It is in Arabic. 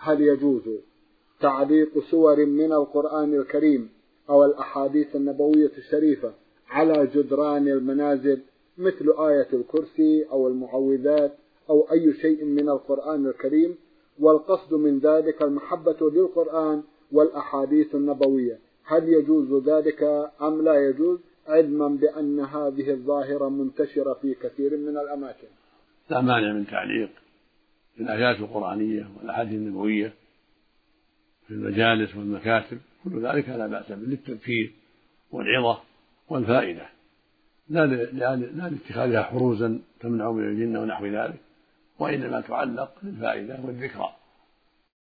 هل يجوز تعليق سور من القرآن الكريم أو الأحاديث النبوية الشريفة على جدران المنازل مثل آية الكرسي أو المعوذات أو أي شيء من القرآن الكريم، والقصد من ذلك المحبة للقرآن والأحاديث النبوية؟ هل يجوز ذلك أم لا يجوز، علما بأن هذه الظاهرة منتشرة في كثير من الأماكن؟ لا مانع من تعليق الآيات القرآنية والأحاديث النبوية في المجالس والمكاتب، كل ذلك لا بأس به للتذكير والعظة والفائدة، لا لاتخاذها حروزا تمنع من الجن ونحو ذلك، وإنما تعلق للفائدة والذكرى.